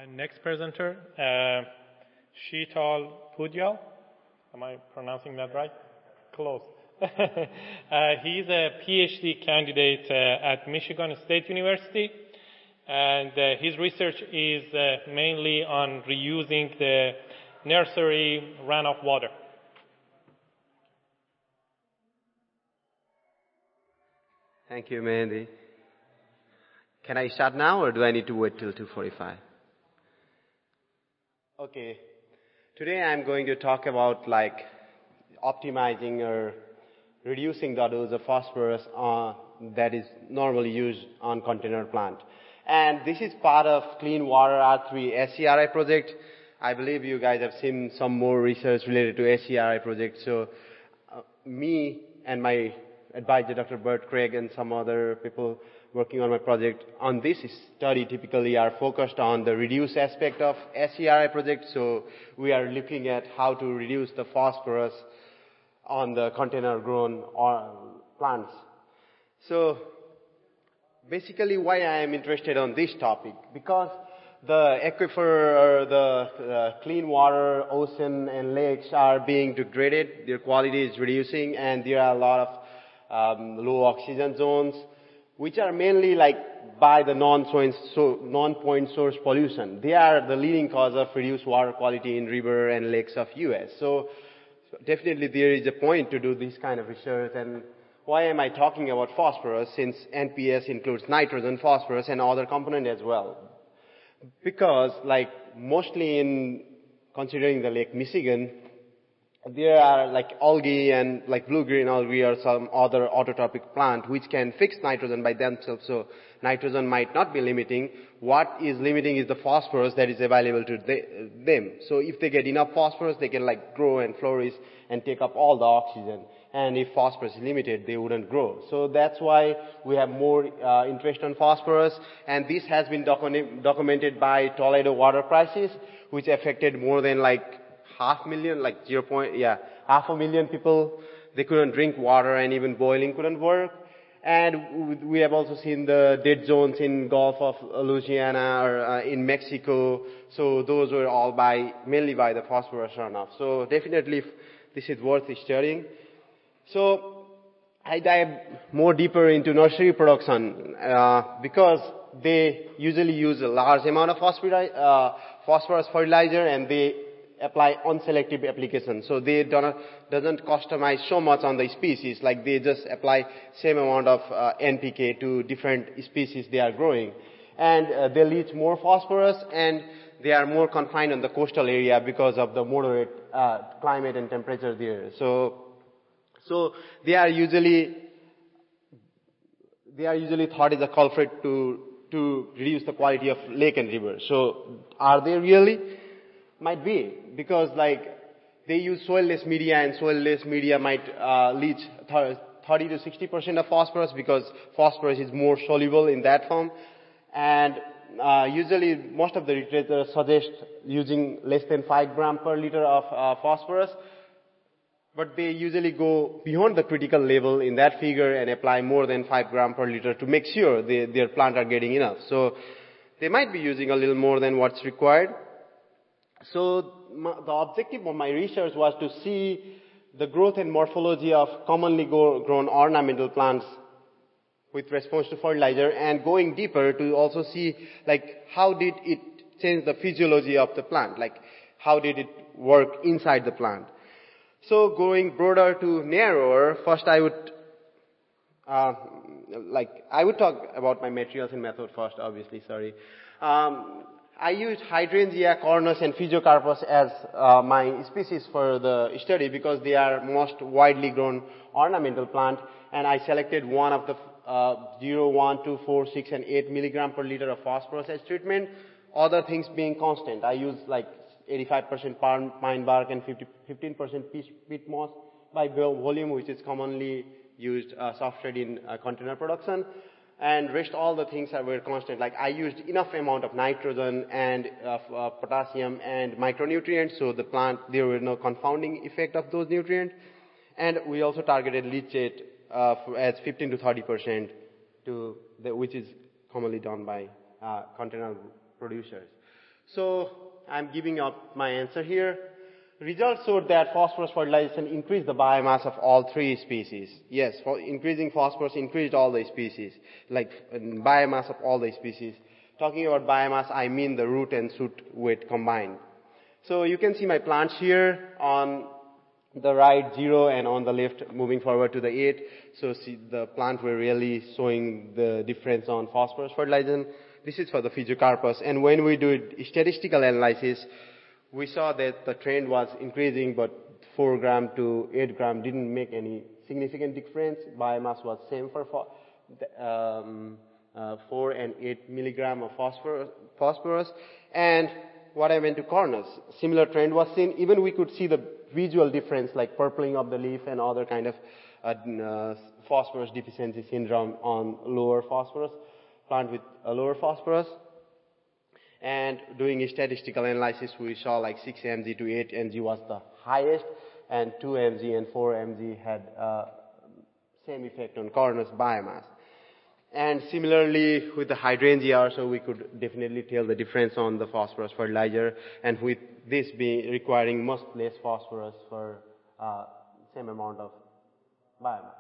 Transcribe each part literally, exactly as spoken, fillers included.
Uh, next presenter, uh, Sheetal Pudyal. Am I pronouncing that right? Close. uh, he's a PhD candidate uh, at Michigan State University, and uh, his research is uh, mainly on reusing the nursery runoff water. Thank you, Mehdi. Can I start now, or do I need to wait till two forty-five? Okay. Today I'm going to talk about like optimizing or reducing the dose of phosphorus uh, that is normally used on container plant. And this is part of Clean Water R three S C R I project. I believe you guys have seen some more research related to S C R I project. So uh, me and my advisor, Doctor Bert Craig, and some other people working on my project on this study typically are focused on the reduce aspect of S C R I project. So we are looking at how to reduce the phosphorus on the container grown or plants. So basically why I am interested on this topic, because the aquifer or the uh, clean water, ocean and lakes are being degraded, their quality is reducing, and there are a lot of um, low oxygen zones, which are mainly like by the non-point so, non-point source pollution. They are the leading cause of reduced water quality in river and lakes of U S. So, so definitely there is a point to do this kind of research. And why am I talking about phosphorus, since N P S includes nitrogen, phosphorus and other component as well? Because like mostly in considering the Lake Michigan, there are like algae and like blue-green algae or some other autotrophic plant which can fix nitrogen by themselves. So nitrogen might not be limiting. What is limiting is the phosphorus that is available to they, them. So if they get enough phosphorus, they can like grow and flourish and take up all the oxygen. And if phosphorus is limited, they wouldn't grow. So that's why we have more uh, interest on phosphorus. And this has been docu- documented by Toledo water crisis, which affected more than like half million, like zero point, yeah, half a million people. They couldn't drink water, and even boiling couldn't work. And we have also seen the dead zones in Gulf of Louisiana or uh, in Mexico. So those were all by, mainly by the phosphorus runoff. So definitely this is worth studying. So I dive more deeper into nursery production uh, because they usually use a large amount of phosphorus, uh, phosphorus fertilizer, and they apply unselective application. So they don't, doesn't customize so much on the species, like they just apply same amount of uh, N P K to different species they are growing. And uh, they leach more phosphorus, and they are more confined on the coastal area because of the moderate uh, climate and temperature there. So, so they are usually, they are usually thought as a culprit to, to reduce the quality of lake and river. So are they really? Might be, because like they use soil-less media, and soil-less media might uh, leach thirty to sixty percent of phosphorus, because phosphorus is more soluble in that form. And uh, usually most of the literature suggest using less than five gram per liter of uh, phosphorus, but they usually go beyond the critical level in that figure and apply more than five gram per liter to make sure they, their plant are getting enough. So they might be using a little more than what's required. So my, the objective of my research was to see the growth and morphology of commonly go, grown ornamental plants with response to fertilizer, and going deeper to also see like how did it change the physiology of the plant, like how did it work inside the plant. So going broader to narrower, first I would uh, like I would talk about my materials and method first, obviously, sorry. Um, I used Hydrangea, Cornus, and Physiocarpus as uh, my species for the study because they are most widely grown ornamental plant, and I selected one of the uh, zero, one, two, four, six, and eight milligram per liter of phosphorus as treatment, other things being constant. I used like eighty-five percent pine bark and fifteen percent peat moss by volume, which is commonly used uh, substrate in uh, container production. And rest all the things that were constant. Like I used enough amount of nitrogen and uh, uh, potassium and micronutrients, so the plant, there were no confounding effect of those nutrients. And we also targeted leachate uh, as fifteen to thirty percent, to the, which is commonly done by uh, container producers. So I'm giving up my answer here. Results showed that phosphorus fertilization increased the biomass of all three species. Yes, for increasing phosphorus increased all the species, like biomass of all the species. Talking about biomass, I mean the root and shoot weight combined. So you can see my plants here on the right zero and on the left moving forward to the eight. So see the plant were really showing the difference on phosphorus fertilization. This is for the Physiocarpus. And when we do statistical analysis, we saw that the trend was increasing, but four gram to eight gram didn't make any significant difference. Biomass was same for um, uh, four and eight milligram of phosphorus, phosphorus. And what I went to corners, similar trend was seen. Even we could see the visual difference, like purpling of the leaf and other kind of uh, uh, phosphorus deficiency syndrome on lower phosphorus, plant with a lower phosphorus. And doing a statistical analysis, we saw like six M G to eight M G was the highest, and two M G and four M G had uh, same effect on corners biomass. And similarly with the hydrangea also, we could definitely tell the difference on the phosphorus fertilizer, and with this being requiring much less phosphorus for uh, same amount of biomass.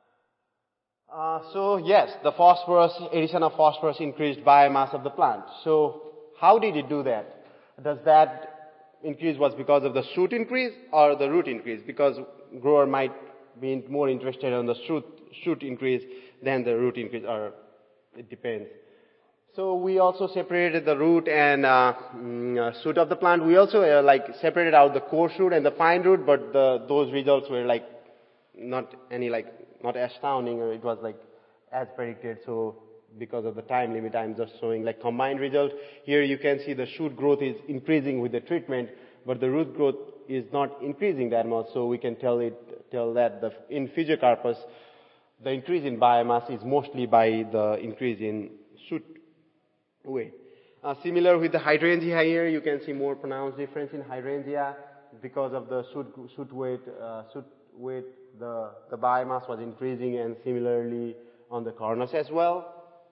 Uh, so yes, the phosphorus, addition of phosphorus increased biomass of the plant. So how did it do that? Does that increase was because of the shoot increase or the root increase? Because grower might be more interested on the shoot, shoot increase than the root increase, or it depends. So we also separated the root and uh, mm, uh, shoot of the plant. We also uh, like separated out the core shoot and the fine root, but the, those results were like not any like not astounding, or it was like as predicted. So because of the time limit, I'm just showing like combined result. Here you can see the shoot growth is increasing with the treatment, but the root growth is not increasing that much. So we can tell it tell that the in Physiocarpus, the increase in biomass is mostly by the increase in shoot weight. Uh, similar with the hydrangea here, you can see more pronounced difference in hydrangea because of the shoot, shoot weight. Uh, shoot weight, the, the biomass was increasing, and similarly on the corners as well.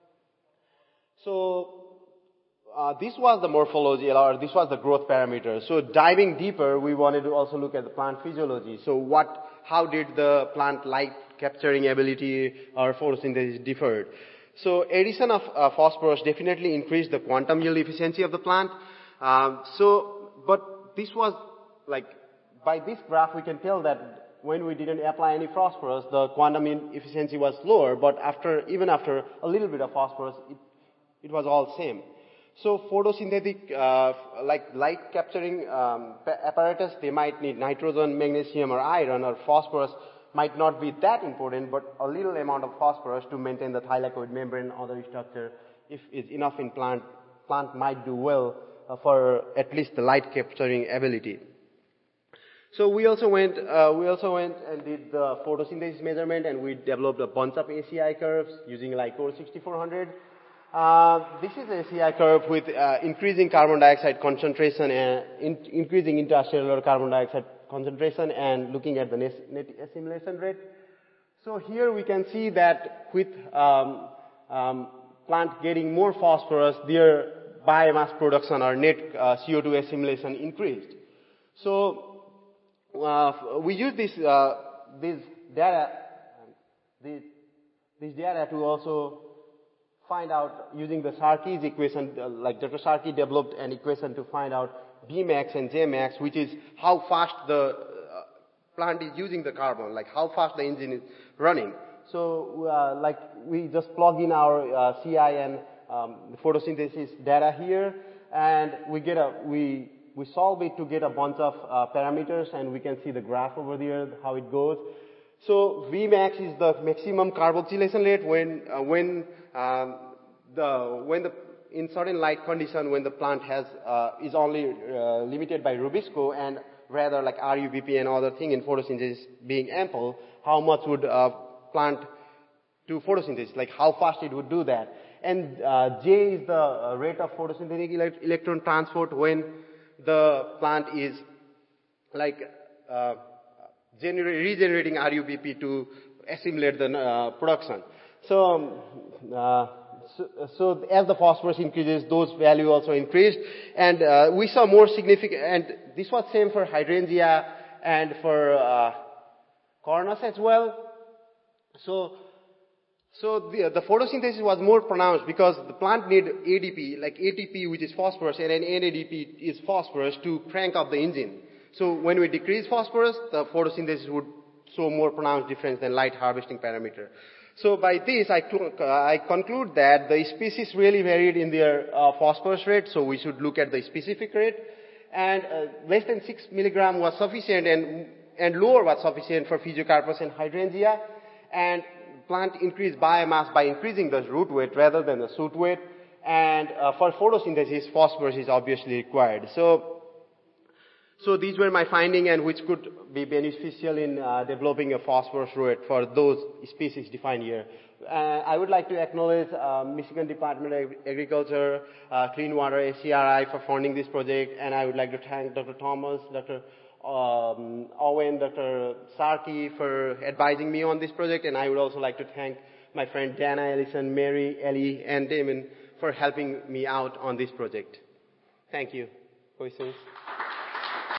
So uh, this was the morphology, or this was the growth parameter. So diving deeper, we wanted to also look at the plant physiology. So what, how did the plant light capturing ability or photosynthesis differed? So addition of uh, phosphorus definitely increased the quantum yield efficiency of the plant. Um, so, but this was like, by this graph we can tell that when we didn't apply any phosphorus, the quantum yield efficiency was lower, but after, even after a little bit of phosphorus, it, it was all same. So photosynthetic, uh, like light capturing um, apparatus, they might need nitrogen, magnesium or iron, or phosphorus might not be that important, but a little amount of phosphorus to maintain the thylakoid membrane or other structure, if is enough in plant, plant might do well uh, for at least the light capturing ability. So we also went, uh, we also went and did the photosynthesis measurement, and we developed a bunch of A C I curves using Lycor sixty-four hundred. Uh, this is an A C I curve with uh, increasing carbon dioxide concentration and in, increasing intracellular carbon dioxide concentration, and looking at the net, net assimilation rate. So here we can see that with um, um, plant getting more phosphorus, their biomass production or net uh, C O two assimilation increased. So uh, we use this uh, this data this, this data to also find out using the Sharkey's equation, uh, like Doctor Sharkey developed an equation to find out B max and J max, which is how fast the uh, plant is using the carbon, like how fast the engine is running. So, uh, like we just plug in our uh, C I and um, the photosynthesis data here, and we get a we we solve it to get a bunch of uh, parameters, and we can see the graph over there how it goes. So V max is the maximum carboxylation rate when uh, when um, the when the in certain light condition when the plant has uh, is only uh, limited by Rubisco, and rather like R U B P and other thing in photosynthesis being ample, how much would uh, plant do photosynthesis? Like how fast it would do that? And uh, J is the uh, rate of photosynthetic elect electron transport when the plant is like uh, regenerating R U B P to assimilate the uh, production. So, uh, so, so as the phosphorus increases, those value also increased. And uh, we saw more significant, and this was same for hydrangea and for uh, cornus as well. So, so the, the photosynthesis was more pronounced because the plant need A D P, like A T P, which is phosphorus, and an N A D P is phosphorus to crank up the engine. So when we decrease phosphorus, the photosynthesis would show more pronounced difference than light harvesting parameter. So by this, I, I conclude that the species really varied in their uh, phosphorus rate, so we should look at the specific rate. And uh, less than six milligram was sufficient, and, and lower was sufficient for Physiocarpus and hydrangea. And plant increased biomass by increasing the root weight rather than the shoot weight. And uh, for photosynthesis, phosphorus is obviously required. So So these were my findings, and which could be beneficial in uh, developing a phosphorus rate for those species defined here. Uh, I would like to acknowledge uh, Michigan Department of Agriculture, uh, Clean Water, A C R I for funding this project, and I would like to thank Doctor Thomas, Doctor Um, Owen, Doctor Sarkey for advising me on this project, and I would also like to thank my friend Dana Ellison, Mary, Ellie, and Damon for helping me out on this project. Thank you. Questions?